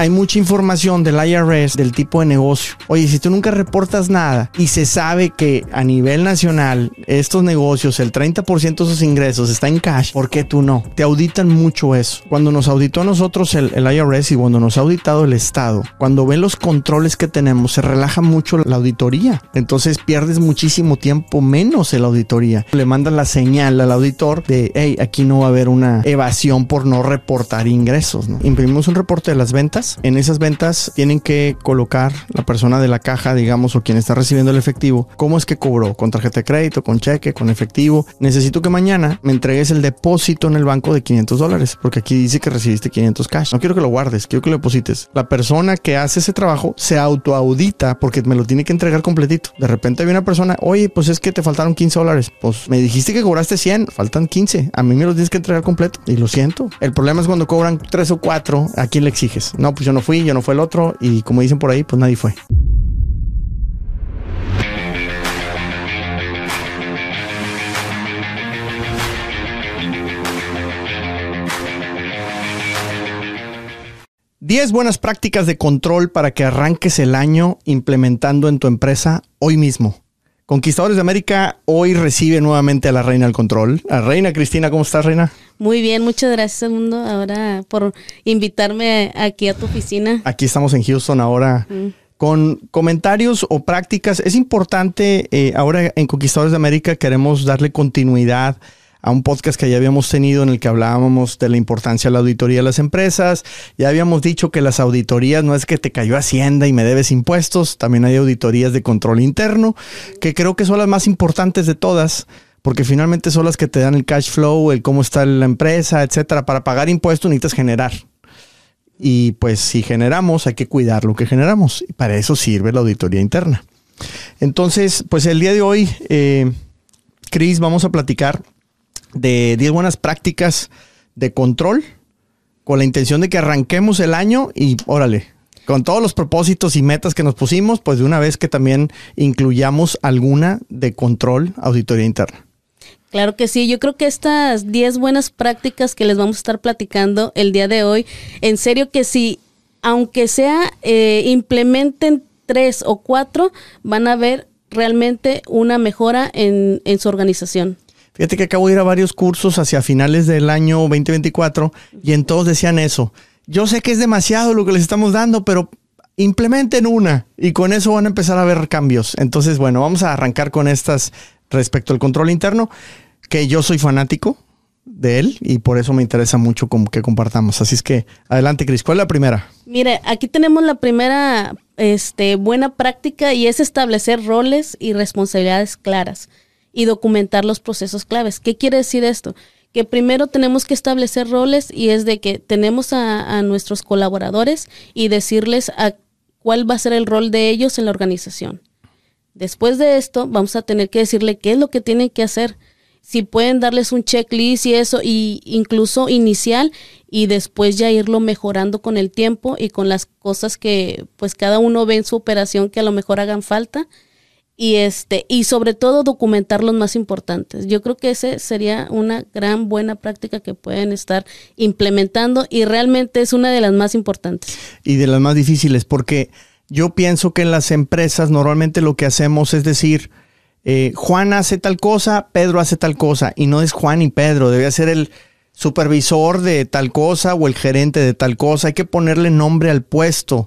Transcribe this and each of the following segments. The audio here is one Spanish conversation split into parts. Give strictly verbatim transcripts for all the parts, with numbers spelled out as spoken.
hay mucha información del I R S del tipo de negocio. Oye, si tú nunca reportas nada y se sabe que a nivel nacional estos negocios, el treinta por ciento de sus ingresos está en cash, ¿por qué tú no? Te auditan mucho eso. Cuando nos auditó a nosotros el, el I R S y cuando nos ha auditado el Estado, cuando ven los controles que tenemos, se relaja mucho la auditoría. Entonces pierdes muchísimo tiempo menos en la auditoría. Le mandan la señal al auditor de, hey, aquí no va a haber una evasión por no reportar ingresos, ¿no? Imprimimos un reporte de las ventas. En esas ventas tienen que colocar la persona de la caja, digamos, o quien está recibiendo el efectivo, cómo es que cobró, con tarjeta de crédito, con cheque, con efectivo. Necesito que mañana me entregues el depósito en el banco de quinientos dólares, porque aquí dice que recibiste quinientos cash. No quiero que lo guardes, quiero que lo deposites. La persona que hace ese trabajo se autoaudita porque me lo tiene que entregar completito. De repente hay una persona, oye, pues es que te faltaron quince dólares. Pues me dijiste que cobraste cien, faltan quince. A mí me los tienes que entregar completo. Y lo siento. El problema es cuando cobran tres o cuatro, ¿a quién le exiges? No, pues yo no fui, yo no fue el otro. Y como dicen por ahí, pues nadie fue. diez buenas prácticas de control para que arranques el año implementando en tu empresa hoy mismo. Conquistadores de América hoy recibe nuevamente a la reina del control. A Reina Cristina, ¿cómo estás, Reina? Muy bien, muchas gracias, Mundo, ahora por invitarme aquí a tu oficina. Aquí estamos en Houston ahora. Mm. Con comentarios o prácticas. Es importante, eh, ahora en Conquistadores de América queremos darle continuidad a un podcast que ya habíamos tenido en el que hablábamos de la importancia de la auditoría de las empresas. Ya habíamos dicho que las auditorías no es que te cayó Hacienda y me debes impuestos, también hay auditorías de control interno, que creo que son las más importantes de todas, porque finalmente son las que te dan el cash flow, el cómo está la empresa, etcétera. Para pagar impuestos necesitas generar. Y pues si generamos, hay que cuidar lo que generamos. Y para eso sirve la auditoría interna. Entonces, pues el día de hoy, eh, Cris, vamos a platicar de diez buenas prácticas de control con la intención de que arranquemos el año y órale, con todos los propósitos y metas que nos pusimos, pues de una vez que también incluyamos alguna de control, auditoría interna. Claro que sí, yo creo que estas diez buenas prácticas que les vamos a estar platicando el día de hoy, en serio que sí, aunque sea eh, implementen tres o cuatro, van a ver realmente una mejora en, en su organización. Fíjate que acabo de ir a varios cursos hacia finales del año veinte veinticuatro y en todos decían eso. Yo sé que es demasiado lo que les estamos dando, pero implementen una y con eso van a empezar a ver cambios. Entonces, bueno, vamos a arrancar con estas respecto al control interno, que yo soy fanático de él y por eso me interesa mucho que compartamos. Así es que, adelante, Cris. ¿Cuál es la primera? Mire, aquí tenemos la primera este, buena práctica y es establecer roles y responsabilidades claras y documentar los procesos claves. ¿Qué quiere decir esto? Que primero tenemos que establecer roles y es de que tenemos a, a nuestros colaboradores y decirles a cuál va a ser el rol de ellos en la organización. Después de esto, vamos a tener que decirle qué es lo que tienen que hacer. Si pueden darles un checklist y eso, y incluso inicial, y después ya irlo mejorando con el tiempo y con las cosas que pues cada uno ve en su operación que a lo mejor hagan falta. Y este y sobre todo documentar los más importantes. Yo creo que ese sería una gran buena práctica que pueden estar implementando y realmente es una de las más importantes. Y de las más difíciles, porque yo pienso que en las empresas normalmente lo que hacemos es decir, eh, Juan hace tal cosa, Pedro hace tal cosa, y no es Juan y Pedro, debe ser el supervisor de tal cosa o el gerente de tal cosa. Hay que ponerle nombre al puesto,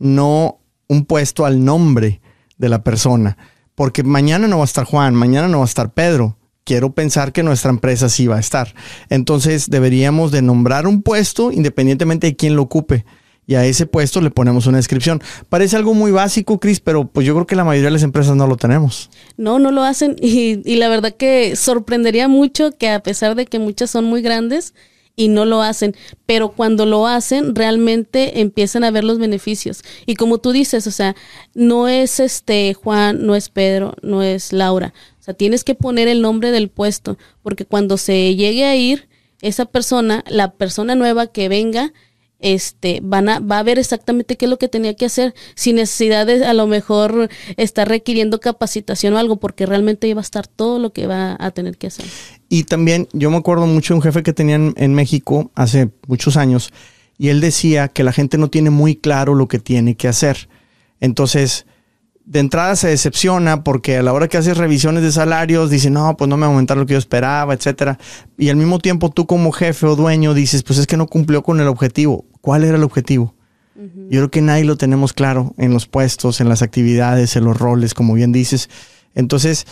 no un puesto al nombre de la persona. Porque mañana no va a estar Juan, mañana no va a estar Pedro. Quiero pensar que nuestra empresa sí va a estar. Entonces deberíamos de nombrar un puesto independientemente de quién lo ocupe. Y a ese puesto le ponemos una descripción. Parece algo muy básico, Cris, pero pues yo creo que la mayoría de las empresas no lo tenemos. No, no lo hacen. Y, y la verdad que sorprendería mucho que a pesar de que muchas son muy grandes y no lo hacen, pero cuando lo hacen realmente empiezan a ver los beneficios. Y como tú dices, o sea, no es este Juan, no es Pedro, no es Laura. O sea, tienes que poner el nombre del puesto, porque cuando se llegue a ir esa persona, la persona nueva que venga, este, van a, va a ver exactamente qué es lo que tenía que hacer, sin necesidad de a lo mejor estar requiriendo capacitación o algo, porque realmente iba a estar todo lo que va a tener que hacer. Y también yo me acuerdo mucho de un jefe que tenía en, en México hace muchos años y él decía que la gente no tiene muy claro lo que tiene que hacer. Entonces, de entrada se decepciona porque a la hora que haces revisiones de salarios, dice, no, pues no me aumentaron lo que yo esperaba, etcétera. Y al mismo tiempo tú como jefe o dueño dices, pues es que no cumplió con el objetivo. ¿Cuál era el objetivo? Uh-huh. Yo creo que nadie lo tenemos claro en los puestos, en las actividades, en los roles, como bien dices. Entonces,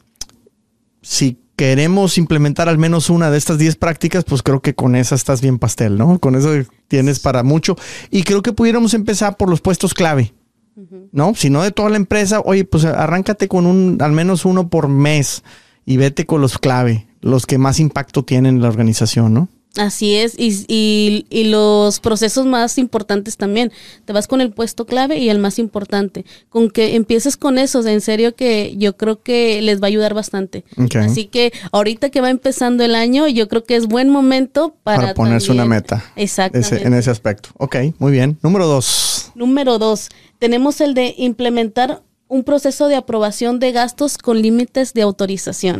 si queremos implementar al menos una de estas diez prácticas, pues creo que con esa estás bien pastel, ¿no? Con eso tienes para mucho. Y creo que pudiéramos empezar por los puestos clave. ¿No? Si no de toda la empresa, oye, pues arráncate con un, al menos uno por mes y vete con los clave, los que más impacto tienen en la organización, ¿no? Así es, y, y, y los procesos más importantes también. Te vas con el puesto clave y el más importante. Con que empieces con esos, en serio que yo creo que les va a ayudar bastante. Okay. Así que ahorita que va empezando el año, yo creo que es buen momento para, para ponerse también, una meta. Exactamente. Ese, en ese aspecto. Ok, muy bien. Número dos. Número dos. Tenemos el de implementar un proceso de aprobación de gastos con límites de autorización.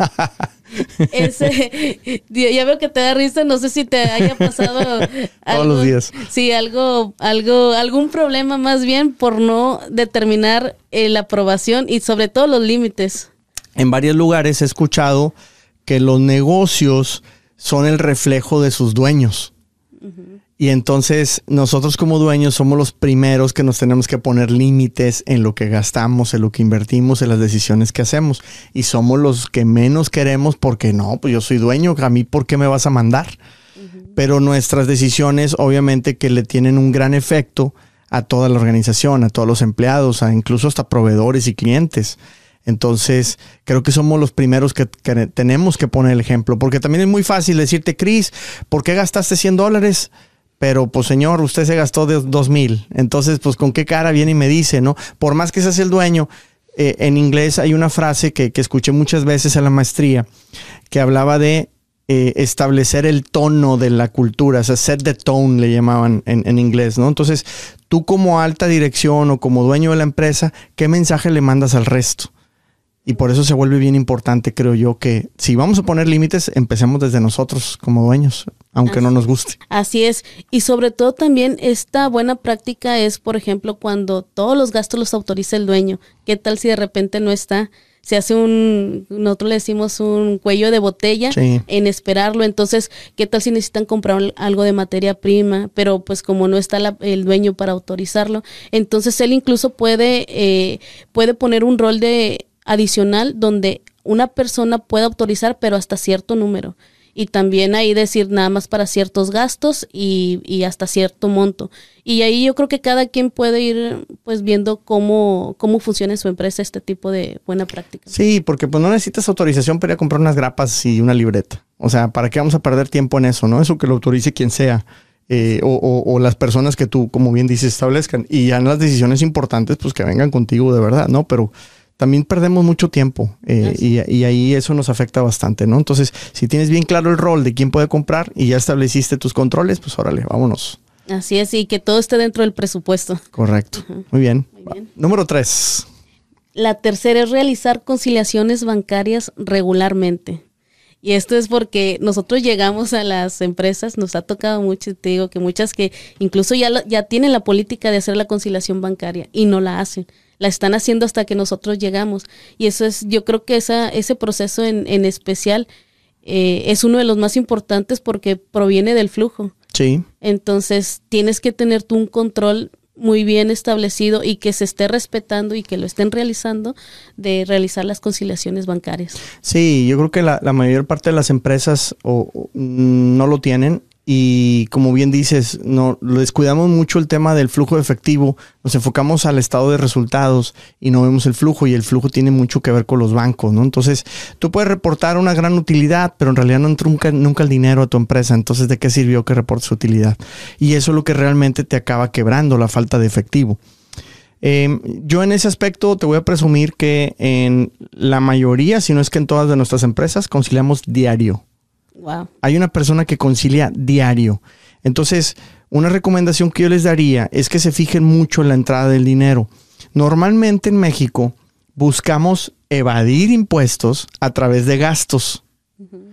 Ese, ya veo que te da risa, no sé si te haya pasado algo, todos los días. Sí, algo, algo, algún problema más bien por no determinar eh, la aprobación y sobre todo los límites. En varios lugares he escuchado que los negocios son el reflejo de sus dueños. Uh-huh. Y entonces nosotros como dueños somos los primeros que nos tenemos que poner límites en lo que gastamos, en lo que invertimos, en las decisiones que hacemos. Y somos los que menos queremos porque no, pues yo soy dueño, a mí ¿por qué me vas a mandar? Uh-huh. Pero nuestras decisiones obviamente que le tienen un gran efecto a toda la organización, a todos los empleados, a incluso hasta proveedores y clientes. Entonces, creo que somos los primeros que, que tenemos que poner el ejemplo. Porque también es muy fácil decirte, Cris, ¿por qué gastaste cien dólares? Pero, pues, señor, usted se gastó de dos mil. Entonces, pues, ¿con qué cara viene y me dice, no? Por más que seas el dueño, eh, en inglés hay una frase que, que escuché muchas veces en la maestría que hablaba de eh, establecer el tono de la cultura. O sea, set the tone le llamaban en, en inglés, ¿no? Entonces, tú como alta dirección o como dueño de la empresa, ¿qué mensaje le mandas al resto? Y por eso se vuelve bien importante, creo yo, que si vamos a poner límites, empecemos desde nosotros como dueños, aunque así, no nos guste. Así es. Y sobre todo también esta buena práctica es, por ejemplo, cuando todos los gastos los autoriza el dueño. ¿Qué tal si de repente no está? Se hace un, nosotros le decimos un cuello de botella sí. en esperarlo. Entonces, ¿qué tal si necesitan comprar algo de materia prima? Pero pues como no está la, el dueño para autorizarlo, entonces él incluso puede, eh, puede poner un rol de adicional donde una persona puede autorizar pero hasta cierto número y también ahí decir nada más para ciertos gastos y, y hasta cierto monto y ahí yo creo que cada quien puede ir pues viendo cómo, cómo funciona en su empresa este tipo de buena práctica. Sí, porque pues no necesitas autorización para ir a comprar unas grapas y una libreta, o sea, ¿para qué vamos a perder tiempo en eso? ¿No? Eso que lo autorice quien sea. Eh, o, o, o las personas que tú, como bien dices, establezcan y ya en las decisiones importantes pues que vengan contigo de verdad, ¿no? Pero también perdemos mucho tiempo eh, y, y ahí eso nos afecta bastante, ¿no? Entonces, si tienes bien claro el rol de quién puede comprar y ya estableciste tus controles, pues órale, vámonos. Así es, y que todo esté dentro del presupuesto. Correcto. Uh-huh. Muy bien. Muy bien. Número tres. La tercera es realizar conciliaciones bancarias regularmente. Y esto es porque nosotros llegamos a las empresas, nos ha tocado mucho, te digo que muchas que incluso ya, ya tienen la política de hacer la conciliación bancaria y no la hacen. La están haciendo hasta que nosotros llegamos. Y eso es, yo creo que esa, ese proceso en, en especial eh, es uno de los más importantes porque proviene del flujo. Sí. Entonces tienes que tener tú un control muy bien establecido y que se esté respetando y que lo estén realizando de realizar las conciliaciones bancarias. Sí, yo creo que la, la mayor parte de las empresas o, o, no lo tienen. Y como bien dices, no descuidamos mucho el tema del flujo de efectivo, nos enfocamos al estado de resultados y no vemos el flujo y el flujo tiene mucho que ver con los bancos, ¿no? Entonces, tú puedes reportar una gran utilidad, pero en realidad no entra nunca, nunca el dinero a tu empresa, entonces ¿de qué sirvió que reportes utilidad? Y eso es lo que realmente te acaba quebrando, la falta de efectivo. Eh, yo en ese aspecto te voy a presumir que en la mayoría, si no es que en todas de nuestras empresas, conciliamos diario. Wow. Hay una persona que concilia diario. Entonces, una recomendación que yo les daría es que se fijen mucho en la entrada del dinero. Normalmente en México buscamos evadir impuestos a través de gastos. Uh-huh.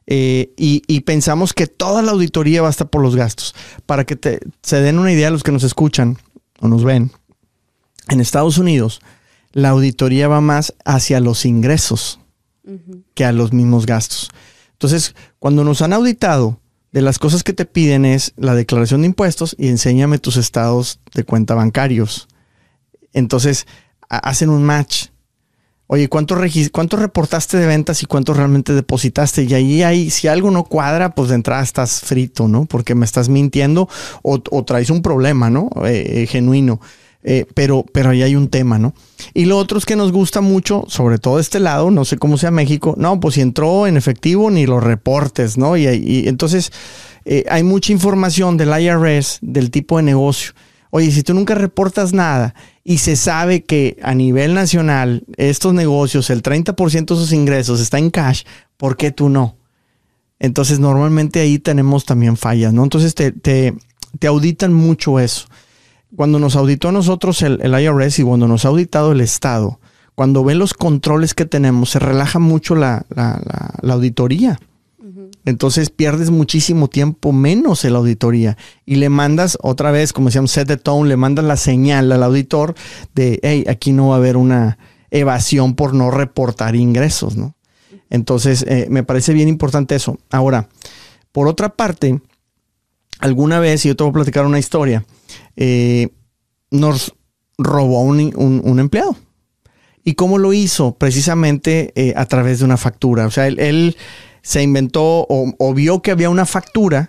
Eh, y, y pensamos que toda la auditoría va a estar por los gastos. Para que te, se den una idea los que nos escuchan o nos ven, en Estados Unidos la auditoría va más hacia los ingresos uh-huh. que a los mismos gastos. Entonces, cuando nos han auditado, de las cosas que te piden es la declaración de impuestos y enséñame tus estados de cuenta bancarios. Entonces, a- hacen un match. Oye, ¿cuánto, regis- ¿cuánto reportaste de ventas y cuánto realmente depositaste? Y ahí hay, si algo no cuadra, pues de entrada estás frito, ¿no? Porque me estás mintiendo o, o traes un problema, ¿no? Eh, eh, genuino. Eh, pero, pero ahí hay un tema, ¿no? Y lo otro es que nos gusta mucho, sobre todo de este lado, no sé cómo sea México, no, pues si entró en efectivo ni los reportes, ¿no? Y, y entonces eh, hay mucha información del I R S, del tipo de negocio. Oye, si tú nunca reportas nada y se sabe que a nivel nacional estos negocios, el treinta por ciento de sus ingresos está en cash, ¿por qué tú no? Entonces normalmente ahí tenemos también fallas, ¿no? Entonces te, te, te auditan mucho eso. Cuando nos auditó a nosotros el, el I R S y cuando nos ha auditado el Estado, cuando ven los controles que tenemos, se relaja mucho la, la, la, la auditoría. Entonces pierdes muchísimo tiempo menos en la auditoría y le mandas otra vez, como decíamos, set the tone, le mandas la señal al auditor de, hey, aquí no va a haber una evasión por no reportar ingresos, ¿no? Entonces eh, me parece bien importante eso. Ahora, por otra parte, alguna vez, y yo te voy a platicar una historia, eh, nos robó un, un, un empleado. ¿Y cómo lo hizo? Precisamente eh, a través de una factura. O sea, él... él se inventó o, o vio que había una factura,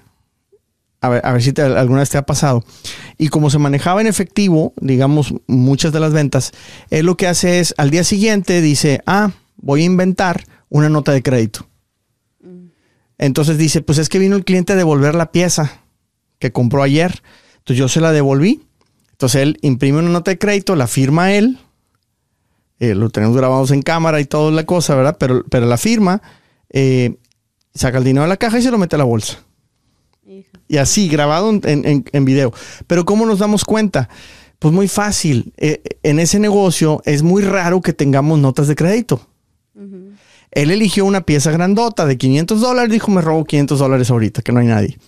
a ver, a ver si te, alguna vez te ha pasado, y como se manejaba en efectivo, digamos, muchas de las ventas, él lo que hace es, al día siguiente dice, ah, voy a inventar una nota de crédito. Mm. Entonces dice, pues es que vino el cliente a devolver la pieza que compró ayer, entonces yo se la devolví. Entonces él imprime una nota de crédito, la firma él, eh, lo tenemos grabados en cámara y toda la cosa, ¿verdad? Pero, pero la firma, eh, saca el dinero de la caja y se lo mete a la bolsa. Hijo. Y así, grabado en, en, en video. Pero ¿cómo nos damos cuenta? Pues muy fácil. Eh, en ese negocio es muy raro que tengamos notas de crédito. Uh-huh. Él eligió una pieza grandota de quinientos dólares. Dijo, me robo quinientos dólares ahorita, que no hay nadie.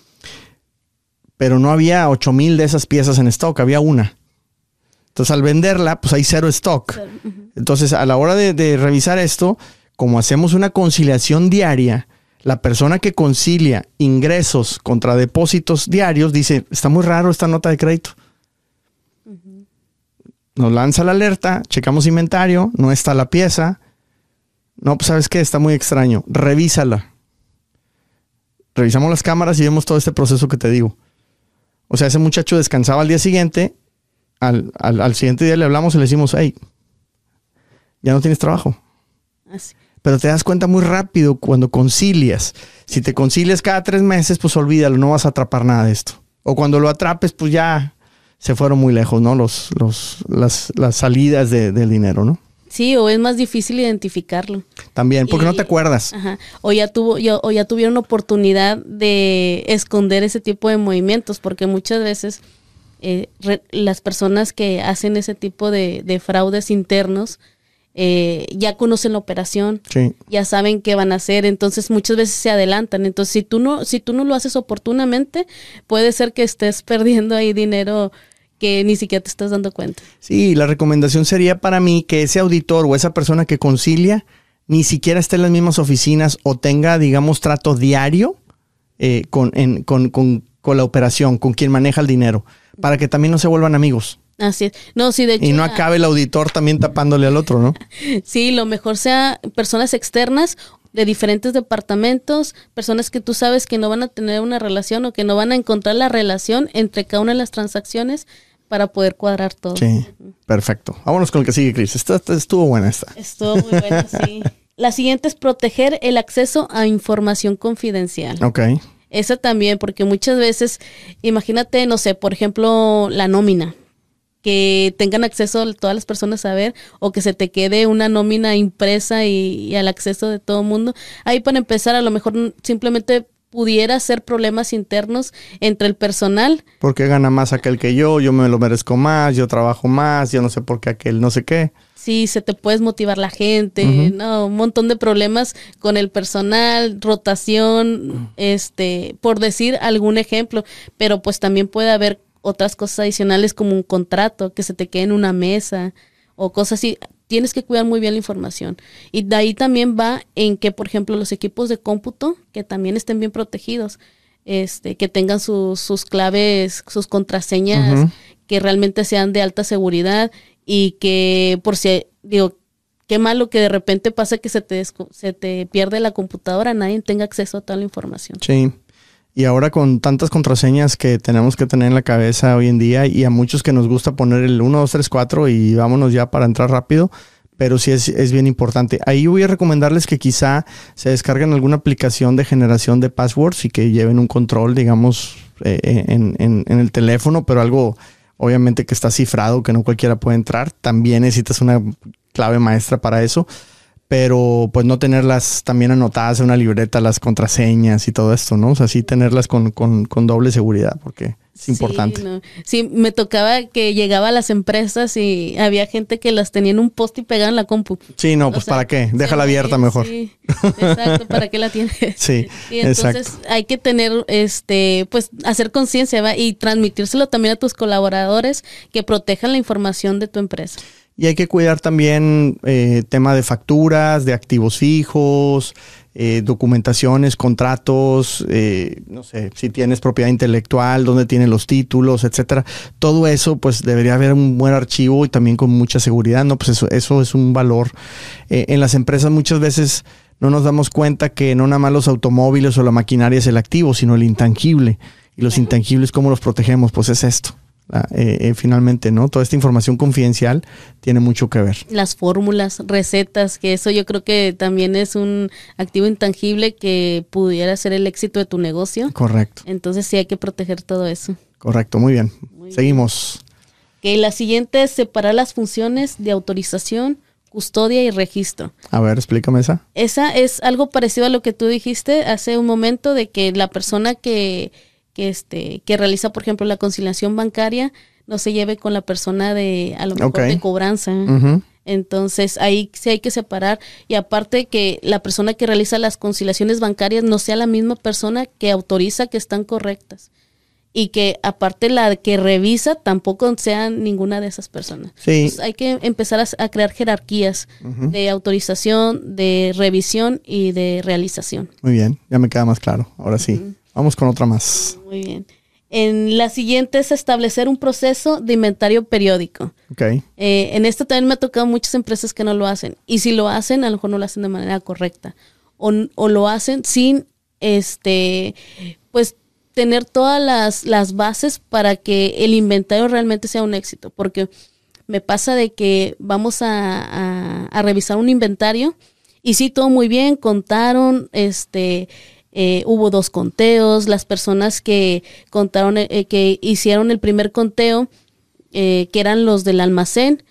Pero no había ocho mil de esas piezas en stock. Había una. Entonces, al venderla, pues hay cero stock. Uh-huh. Entonces, a la hora de, de revisar esto, como hacemos una conciliación diaria, la persona que concilia ingresos contra depósitos diarios dice, está muy raro esta nota de crédito. Uh-huh. Nos lanza la alerta, checamos inventario, no está la pieza. No, pues ¿sabes qué? Está muy extraño. Revísala. Revisamos las cámaras y vemos todo este proceso que te digo. O sea, ese muchacho descansaba al día siguiente, al, al, al siguiente día le hablamos y le decimos, hey, ya no tienes trabajo. Así. Pero te das cuenta muy rápido cuando concilias. Si te concilias cada tres meses, pues olvídalo, no vas a atrapar nada de esto. O cuando lo atrapes, pues ya se fueron muy lejos, ¿no? Los, los, las, las salidas de, del dinero, ¿no? Sí, o es más difícil identificarlo. También, porque y, no te acuerdas. Ajá. O ya tuvo, yo, o ya tuvieron oportunidad de esconder ese tipo de movimientos, porque muchas veces eh, re, las personas que hacen ese tipo de, de fraudes internos Eh, ya conocen la operación, sí. Ya saben qué van a hacer, entonces muchas veces se adelantan. Entonces si tú no, si tú no lo haces oportunamente, puede ser que estés perdiendo ahí dinero que ni siquiera te estás dando cuenta. Sí, la recomendación sería para mí que ese auditor o esa persona que concilia ni siquiera esté en las mismas oficinas o tenga, digamos, trato diario eh, con, en, con, con, con la operación, con quien maneja el dinero, para que también no se vuelvan amigos. Así es. No, sí, de hecho, y no acabe el auditor también tapándole al otro, ¿no? Sí, lo mejor sea personas externas de diferentes departamentos, personas que tú sabes que no van a tener una relación o que no van a encontrar la relación entre cada una de las transacciones para poder cuadrar todo. Sí, perfecto. Vámonos con el que sigue, Cris. Esta, esta estuvo buena esta. Estuvo muy buena, sí. La siguiente es proteger el acceso a información confidencial. Ok. Esa también, porque muchas veces, imagínate, no sé, por ejemplo, la nómina, que tengan acceso a todas las personas a ver, o que se te quede una nómina impresa y, y al acceso de todo el mundo. Ahí para empezar, a lo mejor simplemente pudiera ser problemas internos entre el personal. ¿Por qué gana más aquel que yo? Yo me lo merezco más, yo trabajo más, yo no sé por qué aquel no sé qué. Sí, se te puede motivar la gente, uh-huh. no, un montón de problemas con el personal, rotación, uh-huh. este, por decir algún ejemplo, pero pues también puede haber otras cosas adicionales como un contrato que se te quede en una mesa o cosas así. Tienes que cuidar muy bien la información. Y de ahí también va en que, por ejemplo, los equipos de cómputo, que también estén bien protegidos, este, que tengan sus, sus claves, sus contraseñas, uh-huh. que realmente sean de alta seguridad y que, por si, digo, qué malo que de repente pasa que se te, se te pierde la computadora, nadie tenga acceso a toda la información. Sí. Y ahora con tantas contraseñas que tenemos que tener en la cabeza hoy en día y a muchos que nos gusta poner el uno, dos, tres, cuatro y vámonos ya para entrar rápido, pero sí es, es bien importante. Ahí voy a recomendarles que quizá se descarguen alguna aplicación de generación de passwords y que lleven un control, digamos, eh, en, en, en el teléfono, pero algo obviamente que está cifrado, que no cualquiera puede entrar. También necesitas una clave maestra para eso. Pero pues no tenerlas también anotadas en una libreta, las contraseñas y todo esto, ¿no? O sea, sí tenerlas con, con, con doble seguridad, porque es importante. Sí, no. Sí, me tocaba que llegaba a las empresas y había gente que las tenía en un post y pegada en la compu. Sí, no, pues o sea, ¿para qué? Déjala abierta mejor. Sí, exacto, ¿para qué la tienes? Sí, y entonces exacto. Hay que tener, este, pues, hacer conciencia, ¿va? Y transmitírselo también a tus colaboradores que protejan la información de tu empresa. Y hay que cuidar también eh, tema de facturas, de activos fijos, eh, documentaciones, contratos, eh, no sé, si tienes propiedad intelectual, dónde tienen los títulos, etcétera. Todo eso, pues debería haber un buen archivo y también con mucha seguridad, ¿no? Pues eso, eso es un valor. Eh, en las empresas muchas veces no nos damos cuenta que no nada más los automóviles o la maquinaria es el activo, sino el intangible. Y los intangibles, ¿cómo los protegemos? Pues es esto. Eh, eh, finalmente, ¿no? Toda esta información confidencial tiene mucho que ver. Las fórmulas, recetas, que eso yo creo que también es un activo intangible que pudiera ser el éxito de tu negocio. Correcto. Entonces sí hay que proteger todo eso. Correcto, muy bien. Muy Seguimos. Bien. Que la siguiente es separar las funciones de autorización, custodia y registro. A ver, explícame esa. Esa es algo parecido a lo que tú dijiste hace un momento, de que la persona que que este que realiza, por ejemplo, la conciliación bancaria no se lleve con la persona de a lo mejor okay. de cobranza. Uh-huh. Entonces ahí sí hay que separar, y aparte que la persona que realiza las conciliaciones bancarias no sea la misma persona que autoriza que están correctas, y que aparte la que revisa tampoco sea ninguna de esas personas. Sí. Entonces hay que empezar a, a crear jerarquías uh-huh. de autorización, de revisión y de realización. Muy bien, ya me queda más claro. Ahora sí. Uh-huh. Vamos con otra más. Muy bien. En la siguiente es establecer un proceso de inventario periódico. Okay. Eh, en esto también me ha tocado muchas empresas que no lo hacen. Y si lo hacen, a lo mejor no lo hacen de manera correcta. O, o lo hacen sin, este, pues, tener todas las, las bases para que el inventario realmente sea un éxito. Porque me pasa de que vamos a, a, a revisar un inventario y sí, todo muy bien, contaron, este... Eh, hubo dos conteos, las personas que contaron, eh, que hicieron el primer conteo, eh, que eran los del almacén,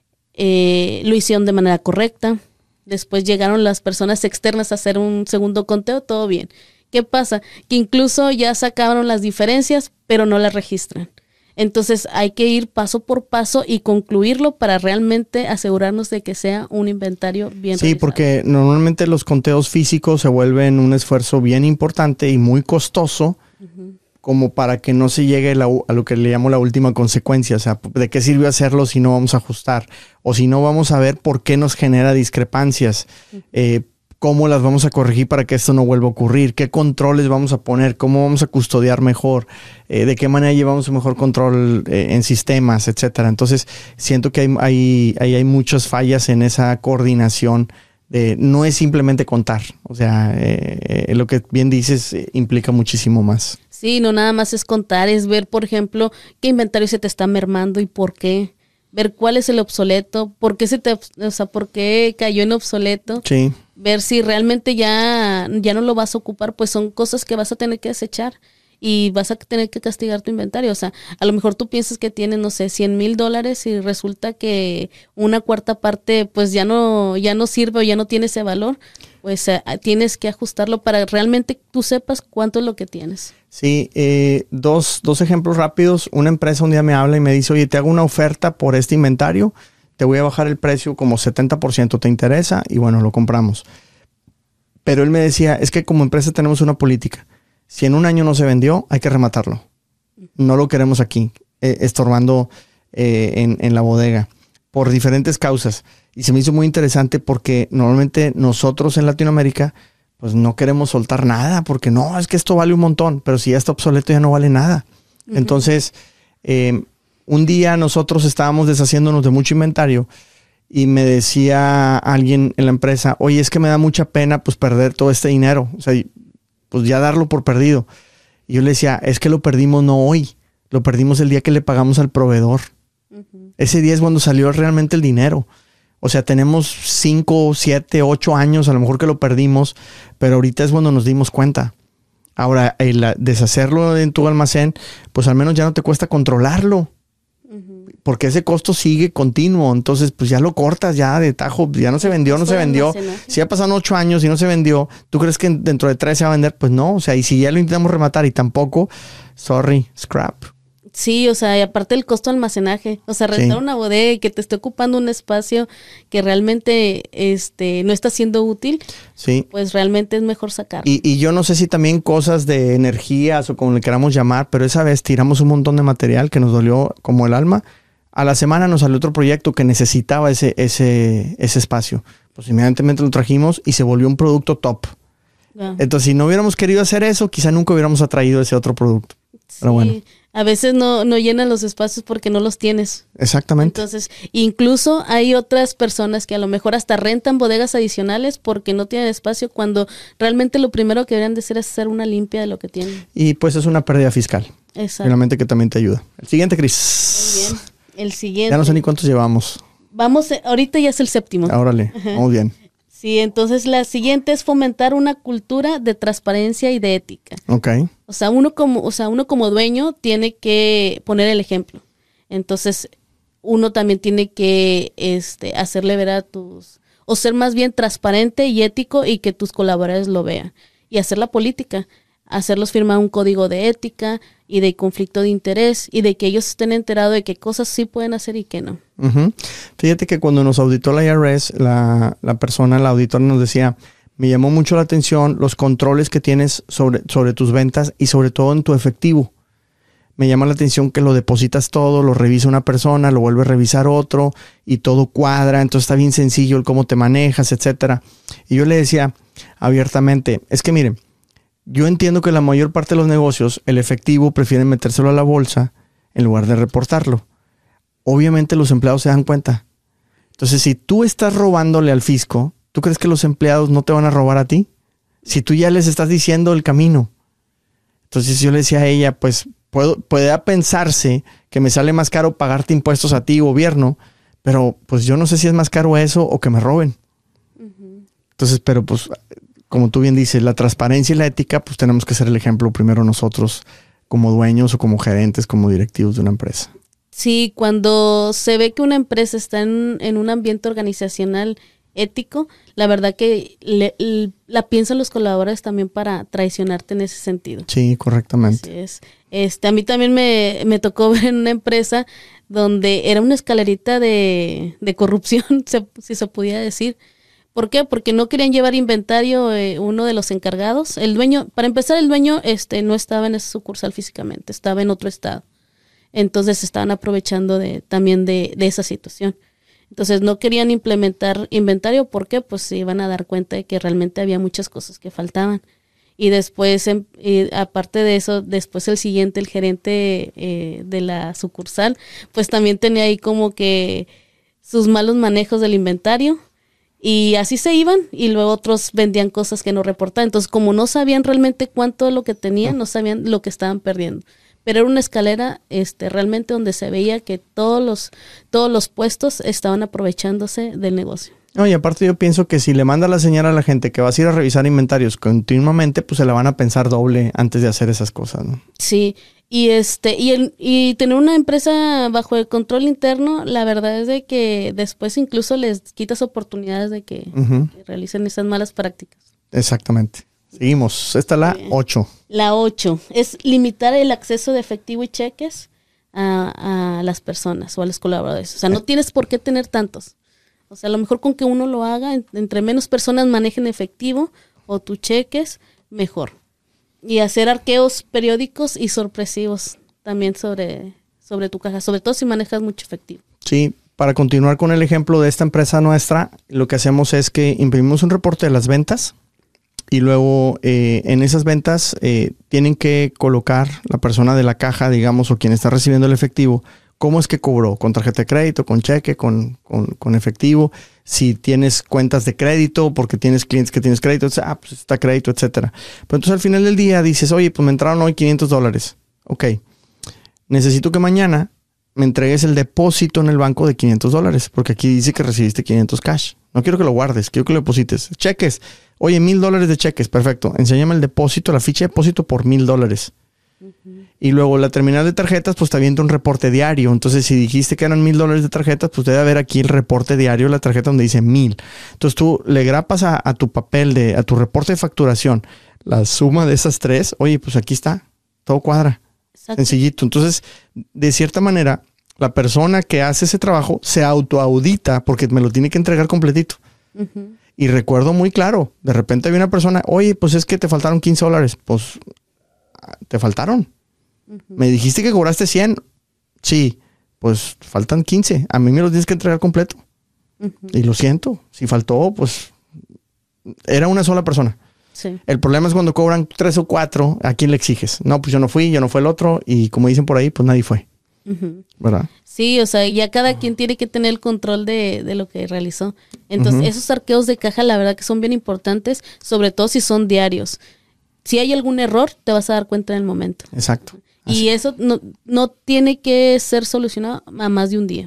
eh, lo hicieron de manera correcta. Después llegaron las personas externas a hacer un segundo conteo, todo bien. ¿Qué pasa? Que incluso ya sacaron las diferencias, pero no las registran. Entonces hay que ir paso por paso y concluirlo para realmente asegurarnos de que sea un inventario bien Sí, realizado. Porque normalmente los conteos físicos se vuelven un esfuerzo bien importante y muy costoso, uh-huh. como para que no se llegue la, a lo que le llamo la última consecuencia. O sea, ¿de qué sirve hacerlo si no vamos a ajustar? O si no vamos a ver por qué nos genera discrepancias. Uh-huh. Eh, ¿Cómo las vamos a corregir para que esto no vuelva a ocurrir? ¿Qué controles vamos a poner? ¿Cómo vamos a custodiar mejor? Eh, ¿De qué manera llevamos un mejor control eh, en sistemas, etcétera? Entonces, siento que hay, hay, hay, hay muchas fallas en esa coordinación. De, no es simplemente contar. O sea, eh, eh, lo que bien dices eh, implica muchísimo más. Sí, no nada más es contar, es ver, por ejemplo, qué inventario se te está mermando y por qué. Ver cuál es el obsoleto, por qué se te, o sea, por qué cayó en obsoleto. Sí. Ver si realmente ya, ya no lo vas a ocupar, pues son cosas que vas a tener que desechar. y vas a tener que castigar tu inventario. O sea, a lo mejor tú piensas que tienes, no sé, cien mil dólares y resulta que una cuarta parte pues ya no, ya no sirve o ya no tiene ese valor. Pues eh, tienes que ajustarlo para realmente tú sepas cuánto es lo que tienes. Sí, eh, dos, dos ejemplos rápidos. Una empresa un día me habla y me dice, oye, te hago una oferta por este inventario, te voy a bajar el precio como setenta por ciento, ¿te interesa? Y bueno, lo compramos. Pero él me decía, es que como empresa tenemos una política. Si en un año no se vendió, hay que rematarlo. No lo queremos aquí, eh, estorbando eh, en, en la bodega, por diferentes causas. Y se me hizo muy interesante porque normalmente nosotros en Latinoamérica pues no queremos soltar nada porque no, es que esto vale un montón, pero si ya está obsoleto ya no vale nada. Uh-huh. Entonces, eh, un día nosotros estábamos deshaciéndonos de mucho inventario y me decía alguien en la empresa, oye, es que me da mucha pena pues perder todo este dinero, o sea, pues ya darlo por perdido. Y yo le decía, es que lo perdimos no hoy, lo perdimos el día que le pagamos al proveedor. Uh-huh. Ese día es cuando salió realmente el dinero. O sea, tenemos cinco, siete, ocho años a lo mejor que lo perdimos, pero ahorita es cuando nos dimos cuenta. Ahora, el deshacerlo en tu almacén, pues al menos ya no te cuesta controlarlo. Uh-huh. Porque ese costo sigue continuo. Entonces, pues ya lo cortas ya de tajo. Ya no se vendió, no se vendió. Si ya pasaron ocho años y no se vendió, ¿tú crees que dentro de tres se va a vender? Pues no. O sea, y si ya lo intentamos rematar y tampoco, sorry, scrap. Sí, o sea, y aparte el costo de almacenaje, o sea, rentar sí. una bodega y que te esté ocupando un espacio que realmente este no está siendo útil, sí. pues realmente es mejor sacarlo. Y, y yo no sé si también cosas de energías o como le queramos llamar, pero esa vez tiramos un montón de material que nos dolió como el alma. A la semana nos salió otro proyecto que necesitaba ese, ese, ese espacio. Pues inmediatamente lo trajimos y se volvió un producto top. Ah. Entonces, si no hubiéramos querido hacer eso, quizá nunca hubiéramos atraído ese otro producto. Sí. Pero bueno. A veces no, no llenan los espacios porque no los tienes. Exactamente. Entonces, incluso hay otras personas que a lo mejor hasta rentan bodegas adicionales porque no tienen espacio, cuando realmente lo primero que deberían de hacer es hacer una limpia de lo que tienen. Y pues es una pérdida fiscal. Exacto. Realmente que también te ayuda. El siguiente, Cris. Muy bien. El siguiente. Ya no sé ni cuántos llevamos. Vamos, ahorita ya es el séptimo. Órale, muy bien. Sí, entonces la siguiente es fomentar una cultura de transparencia y de ética. Ok. O sea, uno como, o sea, uno como dueño tiene que poner el ejemplo. Entonces, uno también tiene que este, hacerle ver a tus, o ser más bien transparente y ético y que tus colaboradores lo vean. Y hacer la política, hacerlos firmar un código de ética y de conflicto de interés y de que ellos estén enterados de qué cosas sí pueden hacer y qué no. Uh-huh. Fíjate que cuando nos auditó la I R S, la, la persona, la auditora nos decía, me llamó mucho la atención los controles que tienes sobre, sobre tus ventas y sobre todo en tu efectivo. Me llama la atención que lo depositas todo, lo revisa una persona, lo vuelve a revisar otro y todo cuadra, entonces está bien sencillo el cómo te manejas, etcétera. Y yo le decía abiertamente, es que miren, yo entiendo que la mayor parte de los negocios, el efectivo prefieren metérselo a la bolsa en lugar de reportarlo. Obviamente los empleados se dan cuenta. Entonces, si tú estás robándole al fisco, ¿tú crees que los empleados no te van a robar a ti? Si tú ya les estás diciendo el camino. Entonces yo le decía a ella, pues puedo, puede pensarse que me sale más caro pagarte impuestos a ti, gobierno, pero pues yo no sé si es más caro eso o que me roben. Uh-huh. Entonces, pero pues, como tú bien dices, la transparencia y la ética, pues tenemos que ser el ejemplo primero nosotros como dueños o como gerentes, como directivos de una empresa. Sí, cuando se ve que una empresa está en, en un ambiente organizacional ético, la verdad que le, le, la piensan los colaboradores también para traicionarte en ese sentido. Sí, correctamente. Así es. Este, a mí también me, me tocó ver en una empresa donde era una escalerita de, de corrupción, se, si se pudiera decir. ¿Por qué? Porque no querían llevar inventario eh, uno de los encargados. El dueño, para empezar, el dueño este, no estaba en esa sucursal físicamente, estaba en otro estado. Entonces estaban aprovechando de, también de, de esa situación. Entonces no querían implementar inventario. ¿Por qué? Pues se iban a dar cuenta de que realmente había muchas cosas que faltaban. Y después, eh, aparte de eso, después el siguiente, el gerente eh, de la sucursal, pues también tenía ahí como que sus malos manejos del inventario. Y así se iban y luego otros vendían cosas que no reportaban. Entonces, como no sabían realmente cuánto de lo que tenían, no sabían lo que estaban perdiendo. Pero era una escalera este, realmente donde se veía que todos los, todos los puestos estaban aprovechándose del negocio. No, y aparte yo pienso que si le manda la señal a la gente que vas a ir a revisar inventarios continuamente, pues se la van a pensar doble antes de hacer esas cosas, ¿no? Sí, y este, y el, y tener una empresa bajo el control interno, la verdad es de que después incluso les quitas oportunidades de que, uh-huh. que realicen esas malas prácticas. Exactamente. Seguimos. Esta es la ocho. La ocho es limitar el acceso de efectivo y cheques a, a las personas o a los colaboradores. O sea, no tienes por qué tener tantos. O sea, a lo mejor con que uno lo haga, entre menos personas manejen efectivo o tus cheques, mejor. Y hacer arqueos periódicos y sorpresivos también sobre, sobre tu caja, sobre todo si manejas mucho efectivo. Sí, para continuar con el ejemplo de esta empresa nuestra, lo que hacemos es que imprimimos un reporte de las ventas y luego eh, en esas ventas eh, tienen que colocar la persona de la caja, digamos, o quien está recibiendo el efectivo, cómo es que cobró, con tarjeta de crédito, con cheque, con, con, con efectivo, si tienes cuentas de crédito, porque tienes clientes que tienes crédito, ah, pues está crédito, etcétera. Pero entonces al final del día dices, oye, pues me entraron hoy quinientos dólares. Ok, necesito que mañana me entregues el depósito en el banco de quinientos dólares, porque aquí dice que recibiste quinientos cash. No quiero que lo guardes, quiero que lo deposites. Cheques, oye, mil dólares de cheques, perfecto. Enséñame el depósito, la ficha de depósito por mil dólares. Uh-huh. Y luego la terminal de tarjetas, pues te avienta un reporte diario. Entonces, si dijiste que eran mil dólares de tarjetas, pues debe haber aquí el reporte diario, la tarjeta donde dice mil. Entonces tú le grapas a, a tu papel, de, a tu reporte de facturación, la suma de esas tres. Oye, pues aquí está, todo cuadra. Exacto. Sencillito. Entonces, de cierta manera, la persona que hace ese trabajo se autoaudita porque me lo tiene que entregar completito. Uh-huh. Y recuerdo muy claro, de repente había una persona, oye, pues es que te faltaron quince dólares. Pues te faltaron. Uh-huh. Me dijiste que cobraste cien. Sí, pues faltan quince. A mí me los tienes que entregar completo. Uh-huh. Y lo siento. Si faltó, pues era una sola persona. Sí. El problema es cuando cobran tres o cuatro, ¿a quién le exiges? No, pues yo no fui, yo no fue el otro. Y como dicen por ahí, pues nadie fue. Uh-huh. ¿Verdad? Sí, o sea, ya cada quien tiene que tener el control de, de lo que realizó. Entonces, uh-huh. esos arqueos de caja, la verdad que son bien importantes, sobre todo si son diarios. Si hay algún error, te vas a dar cuenta en el momento. Exacto. Y eso no, no tiene que ser solucionado a más de un día.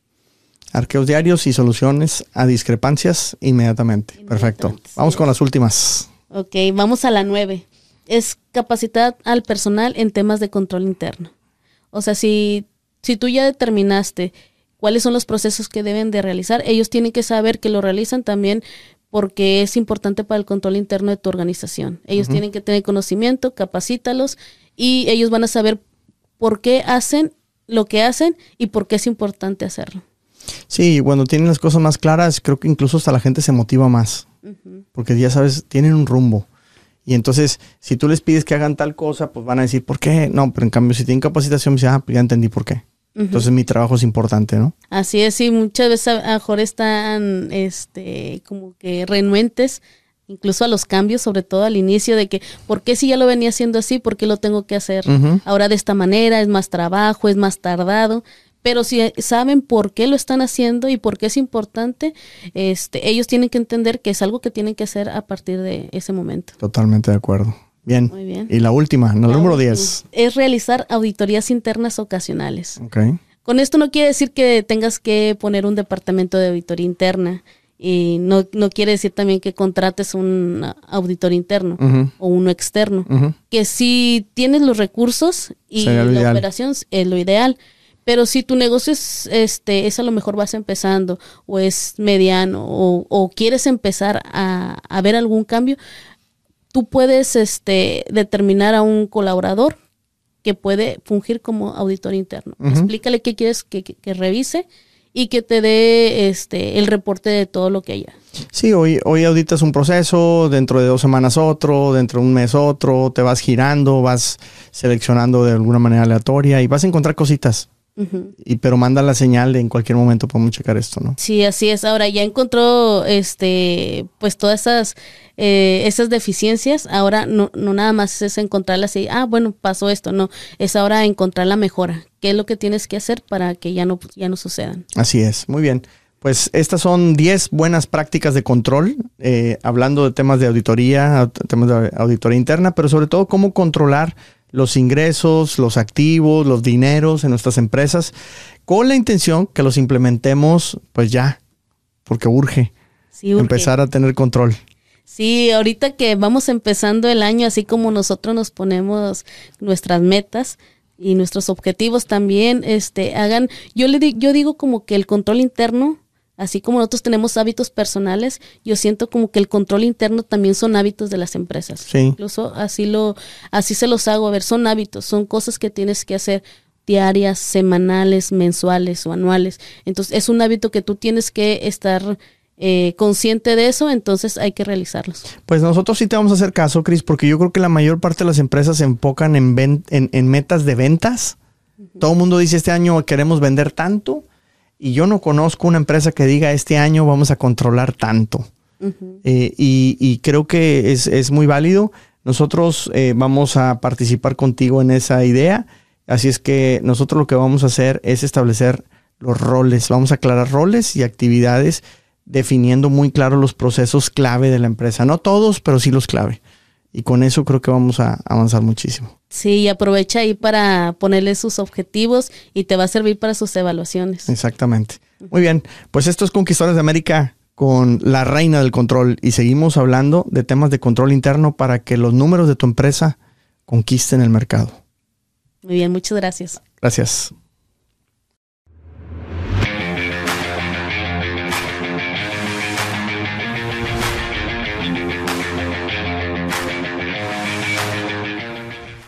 Arqueos diarios y soluciones a discrepancias inmediatamente. inmediatamente Perfecto. Sí. Vamos con las últimas. Ok, vamos a la nueve. Es capacitar al personal en temas de control interno. O sea, si, si tú ya determinaste cuáles son los procesos que deben de realizar, ellos tienen que saber que lo realizan también porque es importante para el control interno de tu organización. Ellos uh-huh. tienen que tener conocimiento, capacítalos y ellos van a saber por qué hacen lo que hacen y por qué es importante hacerlo. Sí, cuando tienen las cosas más claras, creo que incluso hasta la gente se motiva más. Uh-huh. Porque ya sabes, tienen un rumbo. Y entonces, si tú les pides que hagan tal cosa, pues van a decir, ¿por qué? No, pero en cambio, si tienen capacitación, me dicen, ah, pues ya entendí por qué. Uh-huh. Entonces, mi trabajo es importante, ¿no? Así es, sí, muchas veces a lo mejor están, este, como que renuentes, incluso a los cambios, sobre todo al inicio, de que, ¿por qué si ya lo venía haciendo así? ¿Por qué lo tengo que hacer uh-huh. ahora de esta manera? Es más trabajo, es más tardado. Pero si saben por qué lo están haciendo y por qué es importante, este, ellos tienen que entender que es algo que tienen que hacer a partir de ese momento. Totalmente de acuerdo. Bien. Muy bien. Y la última, no, la número diez. Es realizar auditorías internas ocasionales. Okay. Con esto no quiere decir que tengas que poner un departamento de auditoría interna. Y no, no quiere decir también que contrates un auditor interno uh-huh. o uno externo. Uh-huh. Que si tienes los recursos y la ideal. operación es lo ideal. Pero si tu negocio es, este, es a lo mejor vas empezando o es mediano o, o quieres empezar a, a ver algún cambio, tú puedes este, determinar a un colaborador que puede fungir como auditor interno. Uh-huh. Explícale qué quieres que, que, que revise y que te dé este, el reporte de todo lo que haya. Sí, hoy, hoy auditas un proceso, dentro de dos semanas otro, dentro de un mes otro, te vas girando, vas seleccionando de alguna manera aleatoria y vas a encontrar cositas. Uh-huh. Y pero manda la señal de en cualquier momento podemos checar esto, ¿no? Sí, así es. Ahora ya encontró este pues todas esas eh, esas deficiencias. Ahora no, no nada más es encontrarlas y ah, bueno, pasó esto, no, es ahora encontrar la mejora. ¿Qué es lo que tienes que hacer para que ya no, ya no sucedan? Así es, muy bien. Pues estas son diez buenas prácticas de control, eh, hablando de temas de auditoría, temas de auditoría interna, pero sobre todo cómo controlar los ingresos, los activos, los dineros en nuestras empresas, con la intención que los implementemos, pues ya, porque urge. Sí, urge. Empezar a tener control. Sí, ahorita que vamos empezando el año, así como nosotros nos ponemos nuestras metas y nuestros objetivos también, este, hagan, yo le di, yo digo como que el control interno, así como nosotros tenemos hábitos personales, yo siento como que el control interno también son hábitos de las empresas. Sí. Incluso así lo, así se los hago, a ver, son hábitos, son cosas que tienes que hacer diarias, semanales, mensuales o anuales. Entonces, es un hábito que tú tienes que estar Eh, consciente de eso, entonces hay que realizarlos. Pues nosotros sí te vamos a hacer caso, Cris, porque yo creo que la mayor parte de las empresas se enfocan en, ven- en, en metas de ventas. Uh-huh. Todo el mundo dice este año queremos vender tanto y yo no conozco una empresa que diga este año vamos a controlar tanto. Uh-huh. Eh, y, y creo que es, es muy válido. Nosotros eh, vamos a participar contigo en esa idea. Así es que nosotros lo que vamos a hacer es establecer los roles. Vamos a aclarar roles y actividades definiendo muy claro los procesos clave de la empresa. No todos, pero sí los clave. Y con eso creo que vamos a avanzar muchísimo. Sí, y aprovecha ahí para ponerle sus objetivos y te va a servir para sus evaluaciones. Exactamente. Muy bien, pues esto es Conquistadores de América con la reina del control y seguimos hablando de temas de control interno para que los números de tu empresa conquisten el mercado. Muy bien, muchas gracias. Gracias.